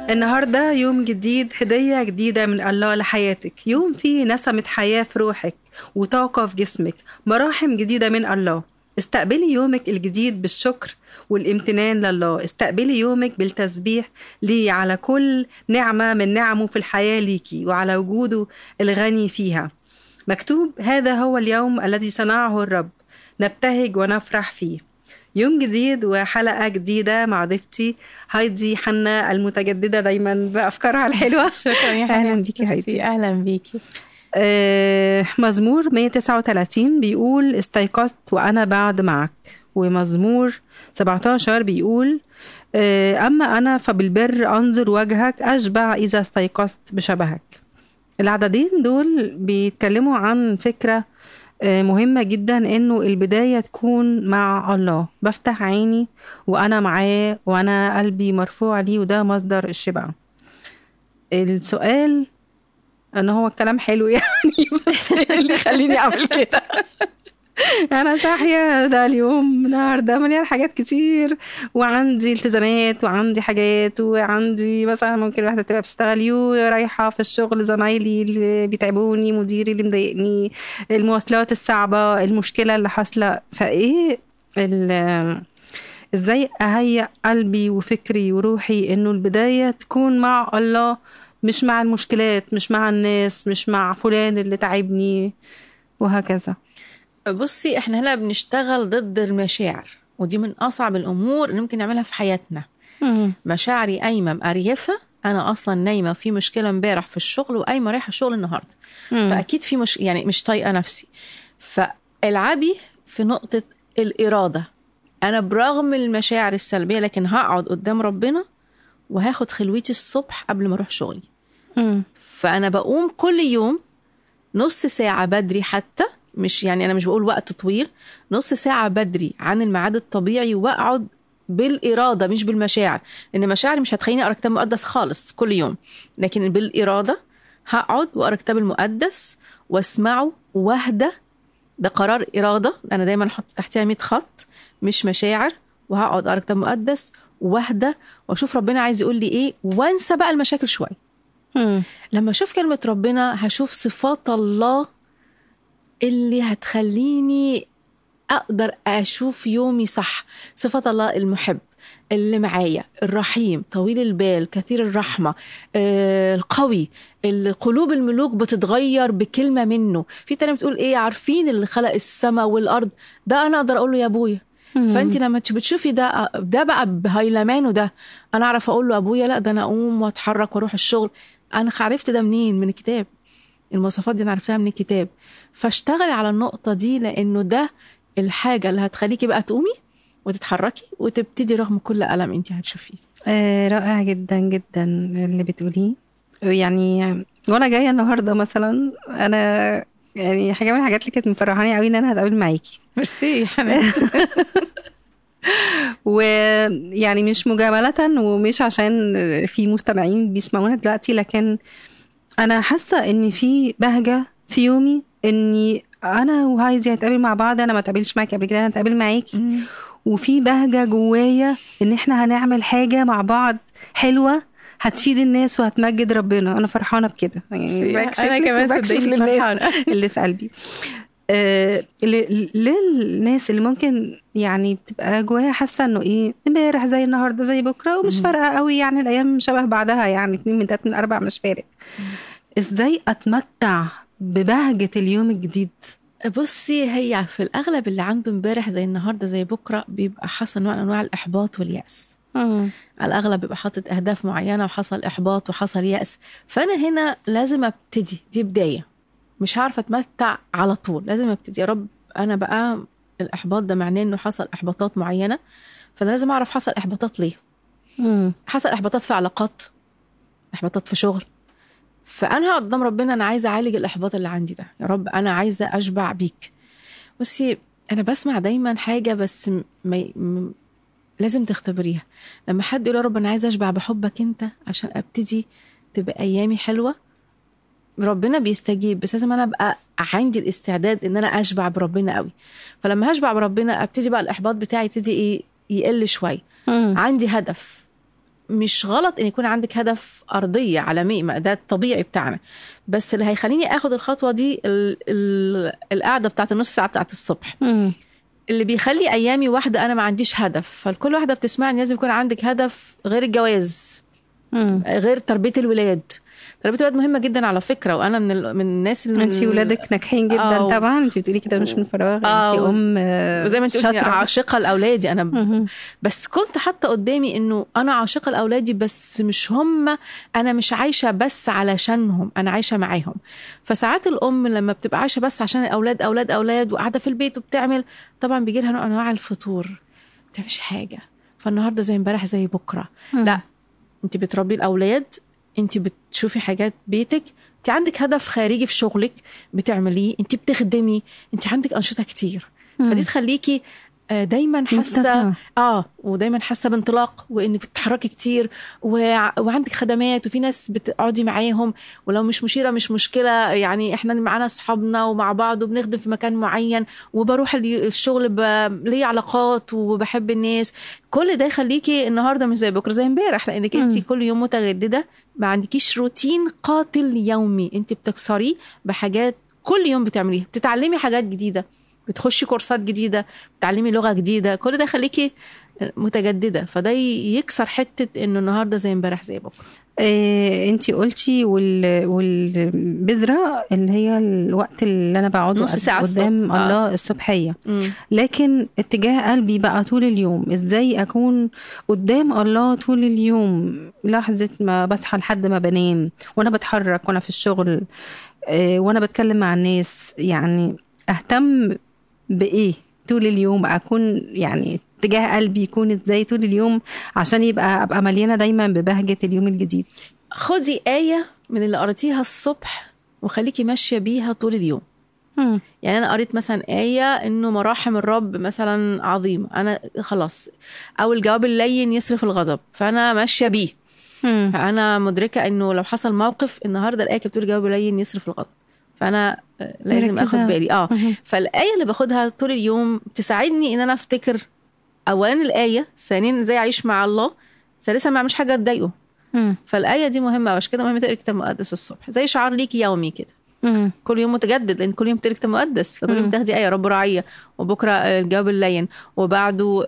النهاردة يوم جديد، هدية جديدة من الله لحياتك، يوم فيه نسمة حياة في روحك وطاقة في جسمك، مراحم جديدة من الله. استقبلي يومك الجديد بالشكر والامتنان لله. استقبلي يومك بالتسبيح ليه على كل نعمة من نعمه في الحياة ليكي وعلى وجوده الغني فيها. مكتوب: هذا هو اليوم الذي صنعه الرب، نبتهج ونفرح فيه. يوم جديد وحلقة جديدة مع ضيفتي هايدي حنا المتجددة دايما بأفكارها الحلوة. شكرا يا أهلا بيكي هايدي. أهلا بيكي. مزمور 139 بيقول: استيقظت وأنا بعد معك. ومزمور 17 بيقول: أما أنا فبالبر أنظر وجهك، أشبع إذا استيقظت بشبهك. العددين دول بيتكلموا عن فكرة مهمة جدا، انه البداية تكون مع الله. بفتح عيني وانا معاه وانا قلبي مرفوع ليه، وده مصدر الشبع. السؤال ان هو الكلام حلو يعني بس اللي يخليني اعمل كده انا صاحيه ده اليوم النهارده مليان حاجات كتير، وعندي التزامات وعندي حاجات، وعندي مثلا ممكن واحده تبقى بتشتغل رايحه في الشغل، زمايلي اللي بيتعبوني، مديري اللي مضايقني، المواصلات الصعبه، المشكله اللي حاصله. فايه ازاي اهيئ قلبي وفكري وروحي انه البدايه تكون مع الله، مش مع المشكلات، مش مع الناس، مش مع فلان اللي تعبني، وهكذا. بصي، احنا هنا بنشتغل ضد المشاعر، ودي من أصعب الأمور اللي ممكن نعملها في حياتنا. مشاعري قايمة مقريفة، أنا أصلا نايمة في مشكلة امبارح في الشغل وقايمة رايحة الشغل النهاردة، فأكيد في يعني مش طايقة نفسي. فالعبي في نقطة الإرادة. أنا برغم المشاعر السلبية لكن هقعد قدام ربنا وهاخد خلوتي الصبح قبل ما أروح شغلي. فأنا بقوم كل يوم نص ساعة بدري، حتى مش يعني أنا مش بقول وقت طويل، نص ساعة بدري عن الميعاد الطبيعي، وأقعد بالإرادة مش بالمشاعر، لأن مشاعري مش هتخليني أقرأ كتاب مقدس خالص كل يوم، لكن بالإرادة هقعد وأقرأ كتاب المقدس واسمعه واهدى. ده قرار إرادة، أنا دايما أحط تحتها 100 خط، مش مشاعر. وهقعد أقرأ كتاب مقدس واهدى وأشوف ربنا عايز يقول لي إيه، وانسى بقى المشاكل شوية. لما أشوف كلمة ربنا هشوف صفات الله اللي هتخليني أقدر أشوف يومي صح. صفات الله: المحب، اللي معايا، الرحيم، طويل البال، كثير الرحمة، القوي. القلوب الملوك بتتغير بكلمة منه. في تانية بتقول إيه؟ عارفين اللي خلق السماء والأرض. ده أنا أقدر أقوله يا أبويا. فأنت لما بتشوفي ده بقى بهيلمانه، ده أنا أعرف أقول له أبويا. لا، ده أنا أقوم وأتحرك وأروح الشغل. أنا عرفت ده منين؟ من الكتاب. المواصفات دي أنا عرفتها من الكتاب. فاشتغلي على النقطة دي، لأنه ده الحاجة اللي هتخليكي بقى تقومي وتتحركي وتبتدي رغم كل ألم انت هتشوفيه. رائع جدا جدا اللي بتقوليه. يعني وانا جايه النهارده مثلا، انا يعني حاجه من الحاجات اللي كانت مفرحاني قوي ان انا هتقابل معاكي. ميرسي يا حنان. ويعني مش مجامله ومش عشان في مستمعين بيسمعونا دلوقتي، لكن انا حاسه ان في بهجه في يومي، اني انا وهايدي هنتقابل مع بعض. انا ما اتقابلش معاكي قبل كده، انا هتقابل معاكي. وفي بهجه جوايا ان احنا هنعمل حاجه مع بعض حلوه هتفيد الناس وهتمجد ربنا. انا فرحانه بكده، يعني انا كمان بكشف للناس اللي في قلبي. للناس اللي ممكن يعني بتبقى جواها حاسه انه ايه، امبارح زي النهارده زي بكره ومش فارقه قوي، يعني الايام شبه بعدها، يعني 2 من 3 من 4 مش فارق. ازاي اتمتع ببهجه اليوم الجديد؟ بصي، هي في الأغلب اللي عنده امبارح زي النهاردة زي بكرة بيبقى حصل نوع من أنواع الإحباط واليأس. على الأغلب بيبقى حاطط أهداف معينة وحصل إحباط وحصل يأس. فأنا هنا لازم أبتدي، دي بداية، مش عارفة أتمتع على طول، لازم أبتدي. يا رب، أنا بقى الإحباط ده معناه إنه حصل إحباطات معينة، فأنا لازم أعرف حصل إحباطات ليه. حصل إحباطات في علاقات، إحباطات في شغل. فأنا قدام ربنا أنا عايزة أعالج الإحباط اللي عندي ده. يا رب، أنا عايزة أشبع بيك. بصي، أنا بسمع دايما حاجة بس لازم تختبريها. لما حد يقول يا رب أنا عايزة أشبع بحبك أنت عشان أبتدي تبقى أيامي حلوة، ربنا بيستجيب. بس لازم أنا أبقى عندي الاستعداد إن أنا أشبع بربنا قوي. فلما هشبع بربنا أبتدي بقى الإحباط بتاعي يبتدي إيه؟ يقل شوي. عندي هدف، مش غلط ان يكون عندك هدف ارضيه عالميه، ما ده الطبيعي بتاعنا، بس اللي هيخليني اخد الخطوه دي القعده بتاعت النص ساعه بتاعت الصبح اللي بيخلي ايامي واحده انا ما عنديش هدف. فالكل واحده بتسمعني لازم يكون عندك هدف غير الجواز، غير تربيه الولاد. تربيه الولاد مهمه جدا على فكره، وانا من الناس اللي انت ولادك ناجحين جدا طبعا، انت بتقولي كده مش من فراغ، انت زي ما انت قلتي عاشقه لاولادي انا بس كنت حاطه قدامي انه انا عاشقه لاولادي، بس مش هم، انا مش عايشه بس علشانهم، انا عايشه معاهم. فساعات الام لما بتبقى عايشه بس عشان الاولاد اولاد اولاد وقاعده في البيت وبتعمل، طبعا بيجي لها نوع انواع الفتور، ما بتعملش حاجه، فالنهارده زي امبارح زي بكره. لا، انت بتربي الاولاد، انت بتشوفي حاجات بيتك، انت عندك هدف خارجي في شغلك بتعمليه، انت بتخدمي، انت عندك انشطه كتير. فدي تخليكي دايما حاسه ودايما حاسه بانطلاق، وانك بتتحركي كتير وعندك خدمات، وفي ناس بتقعدي معاهم، ولو مش مشيره مش مشكله، يعني احنا معانا اصحابنا ومع بعض وبنخدم في مكان معين، وبروح الشغل لي علاقات وبحب الناس. كل ده يخليكي النهارده مش زي بكره زي امبارح، لانك انت كل يوم متجدده، ما عندكيش روتين قاتل يومي، انت بتكسريه بحاجات كل يوم بتعمليها، بتتعلمي حاجات جديده، بتخشي كورسات جديدة، بتعلمي لغة جديدة، كل ده خليكي متجددة. فده يكسر حتة انه النهاردة زي امبارح زي بكرة. انتي قلتي والبذرة اللي هي الوقت اللي انا بقعده نص ساعة قدام الصبح. الله الصبحية. لكن اتجاه قلبي بقى طول اليوم، ازاي اكون قدام الله طول اليوم، لحظة ما بصحى لحد ما بنام، وانا بتحرك، وانا في الشغل، وانا بتكلم مع الناس، يعني اهتم بايه طول اليوم، اكون يعني اتجاه قلبي يكون ازاي طول اليوم عشان ابقى مليانه دايما ببهجه اليوم الجديد. خدي آية من اللي قريتيها الصبح وخليكي ماشيه بيها طول اليوم. يعني انا قريت مثلا آية انه مراحم الرب مثلا عظيمه، انا خلاص، او الجواب اللين يصرف الغضب، فانا ماشيه بيه. فانا مدركه انه لو حصل موقف النهارده، الآية بتقول الجواب اللين يصرف الغضب، فانا لازم اخد بالي. فالآية اللي باخدها طول اليوم تساعدني ان انا افتكر اولا الآية، ثانيا ازاي اعيش مع الله، ثالثا ما اعملش حاجه تضايقه. فالآية دي مهمه، عشان كده مهم تقري كتاب مقدس الصبح، زي شعار ليكي يومي كده، كل يوم متجدد، لان كل يوم تقري كتاب مقدس، فكل يوم تاخدي آية رب راعية، وبكره الجواب اللين، وبعده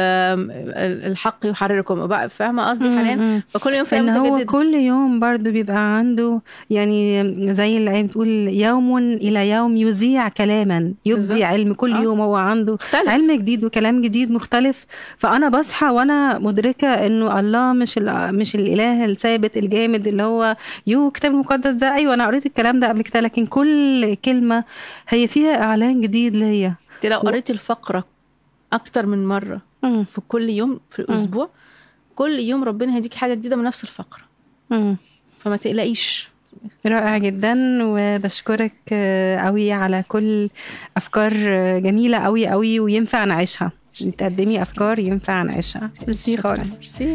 الحق يحرركم، فاهمه قصدي حنان؟ فكل يوم فيها متجدد. هو كل يوم برضو بيبقى عنده، يعني زي اللي بتقول يوم الى يوم يذيع كلاما يبدي علم، كل يوم هو عنده مختلف. علم جديد وكلام جديد مختلف. فانا بصحى وانا مدركه انه الله مش الاله الثابت الجامد اللي هو الكتاب المقدس ده، ايوه انا قريت الكلام ده قبل كده، لكن كل كلمه هي فيها اعلان جديد ليا. لو قريتي الفقره اكتر من مره في كل يوم في الاسبوع، كل يوم ربنا هيديك حاجه جديده من نفس الفقره. فما تقلقيش. رائع جدا، وبشكرك قوي على كل افكار جميله قوي قوي وينفع نعيشها، تقدمي افكار ينفع نعيشها. ميرسي خالص.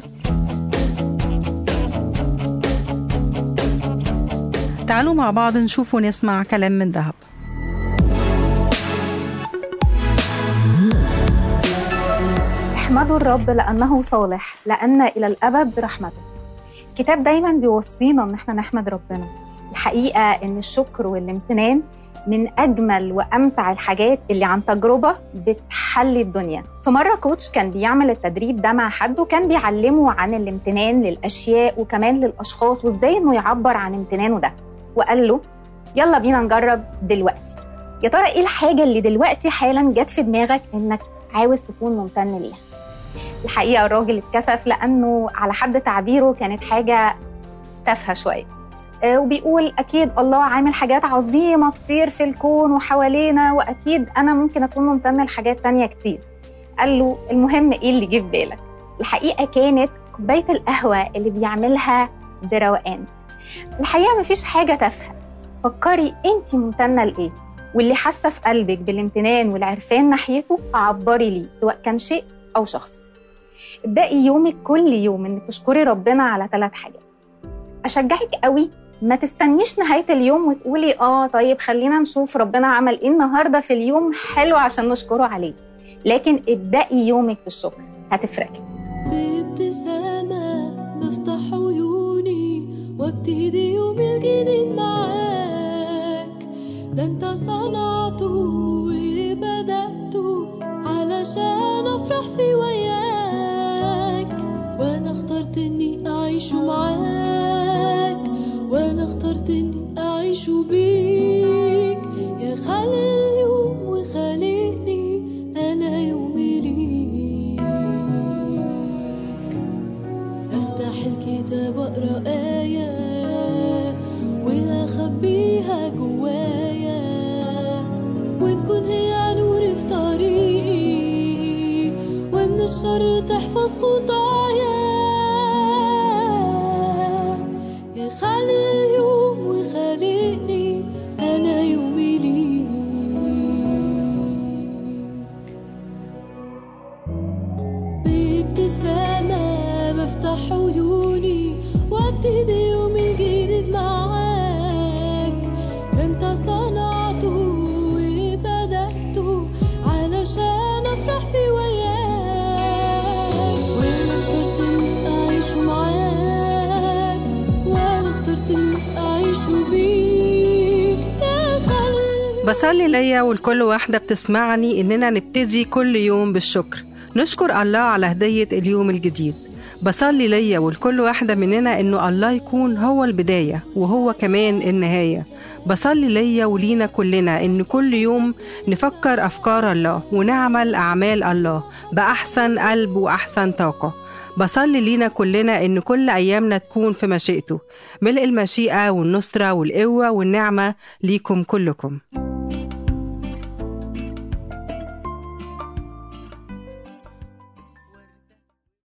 تعالوا مع بعض نشوف ونسمع كلام من ذهب. احمدوا الرب لأنه صالح، لأن إلى الأبد رحمته. الكتاب دايما بيوصينا ان احنا نحمد ربنا. الحقيقة ان الشكر والامتنان من اجمل وامتع الحاجات اللي عن تجربة بتحلي الدنيا. في مرة كوتش كان بيعمل التدريب ده مع حد، وكان بيعلمه عن الامتنان للاشياء وكمان للاشخاص، وازاي انه يعبر عن امتنانه ده. وقال له يلا بينا نجرب دلوقتي، يا ترى ايه الحاجة اللي دلوقتي حالا جت في دماغك انك عاوز تكون ممتن ليها؟ الحقيقة الراجل اتكسف، لأنه على حد تعبيره كانت حاجة تافهة شوية، وبيقول أكيد الله عامل حاجات عظيمة كتير في الكون وحوالينا، وأكيد أنا ممكن أكون ممتن لحاجات تانية كتير. قال له المهم إيه اللي جه في بالك؟ الحقيقة كانت كوباية القهوة اللي بيعملها بروقان. الحقيقة مفيش حاجة تافهة، فكري أنتي ممتنة لإيه، واللي حاسة في قلبك بالامتنان والعرفان ناحيته عبري ليه، سواء كان شيء أو شخص. ابدأي يومك كل يوم انك تشكري ربنا على 3 حاجات. اشجعك قوي ما تستنيش نهاية اليوم وتقولي طيب خلينا نشوف ربنا عمل ايه النهاردة في اليوم حلو عشان نشكره عليه، لكن ابدأي يومك بالشكر، هتفرق كتير. بابتسامة وابتدي يوم الجديد معاك. ده انت صنعته وبدأته علشان افرح في وياك، وانا اخترت اني اعيش معاك، وانا اخترت اني اعيش بيك. يا خالق اليوم وخالقني انا يومي ليك. افتح الكتاب اقرا آية واخبيها جوايا، وتكون هي نور في طريقي، ومن الشر تحفظ خطايا. يا خالق اليوم وخالقني انا يومي ليك. بابتسامة بفتح عيوني وابتدي يوم الجديد معاك. ده انت صنعته وبدأته علشان افرح في وياك، وانا اخترت اني اعيش معاك، وانا اخترت اني اعيش بيك. يا خالق. بصلي ليا ولكل واحدة بتسمعني إننا نبتدي كل يوم بالشكر، نشكر الله على هدية اليوم الجديد. بصلي ليا ولكل واحدة مننا إنه الله يكون هو البداية وهو كمان النهاية. بصلي ليا ولينا كلنا إن كل يوم نفكر أفكار الله ونعمل أعمال الله بأحسن قلب وأحسن طاقة. بصلي لينا كلنا إن كل أيامنا تكون في مشيئته، ملء المشيئة والنصرة والقوة والنعمة ليكم كلكم.